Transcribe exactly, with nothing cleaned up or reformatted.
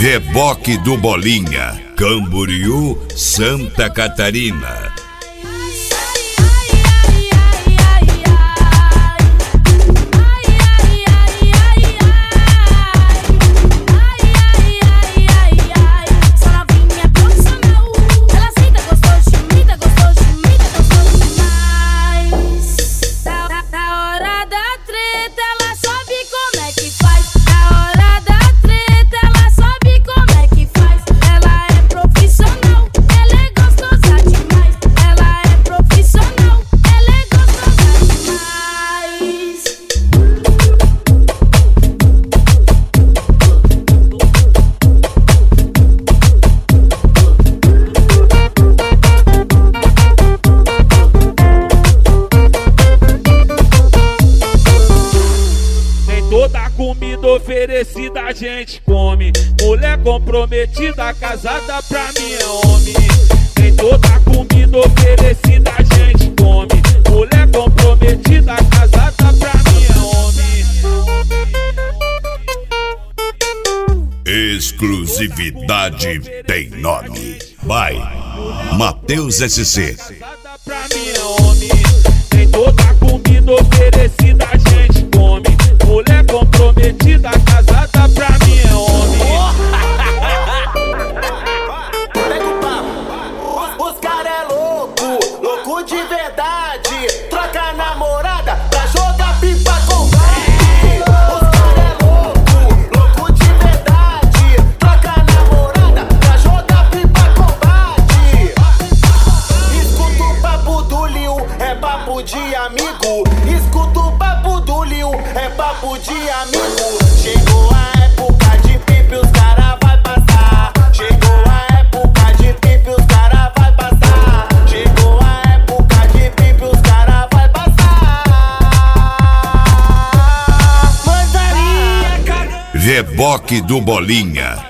Reboque do Bolinha, Camboriú, Santa Catarina. Comida oferecida a gente come. Mulher comprometida, casada pra mim é homem. Nem toda comida oferecida a gente come. Mulher comprometida, casada pra mim é homem. Exclusividade tem nome. Vai, Matheus S C. Casada pra mim é homem. Nem toda comida oferecida a gente come. Mulher comprometida, casada pra mim é homem. Pega o papo. Os, os cara é louco, louco de verdade. Troca a namorada pra jogar pipa com vai. Os cara é louco, louco de verdade. Troca a namorada pra jogar pipa com combate. Escuta o papo do Liu, é papo de amigo. Escuta o papo do Liu, é papo de amigo. Chegou a época de pipe, os cara vai passar. Chegou a época de pipe, os cara vai passar. Chegou a época de pipe, os cara vai passar. Reboque do Bolinha,